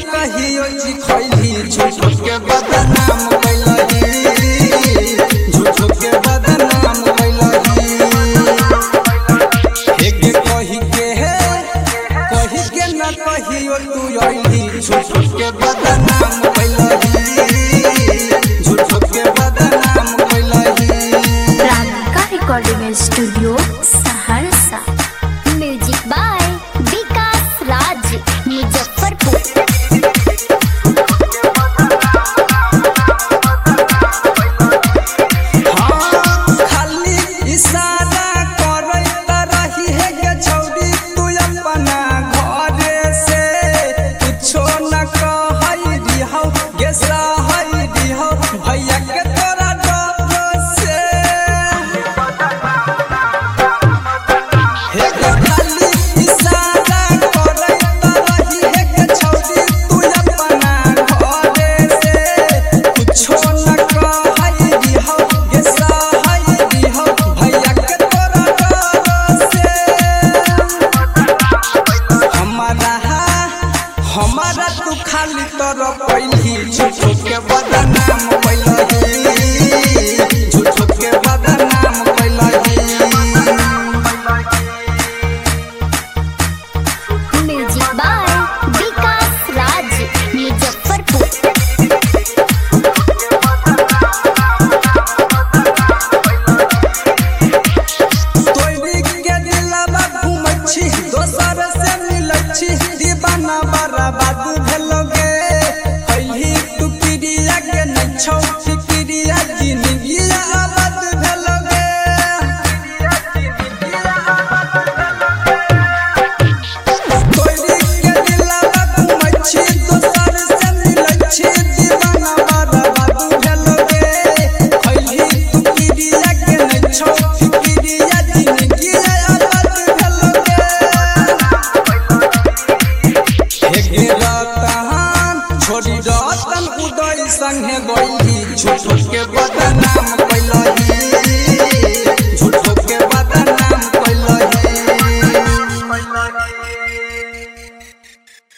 कहियो जी खैली झूठो के बदनाम कैलही झूठो के बदनाम कैलही एक कहि के न कहियो तू आइली झूठो के बदनाम कैलही झूठो के बदनाम कैलही। Radhika recording studio Saharsa. Music by Vikas Raj Muzaffarpur. हमारा तू खाली तोरा पैली झूठो के बदनाम कैलही झूठो के बदनाम कैलही। Music by Vikas Raj Muzaffarpur. तोरी के दिलवा घुमछी दोसर से मिलछी दीवाना बर्बाद भेलोगे पहिली तू पिरिया के न छौ फिक्रिया जिंदगी आबाद भेलोगे। तोरी के दिलवा घुमछी दोसर से मिलछी दीवाना बर्बाद भेलोगे पहिली तू पिरिया के न छौ फिक्रिया जिंदगी आबाद भेलोगे। छोड़ी रतन उदय संगे गई झूठो के बदनाम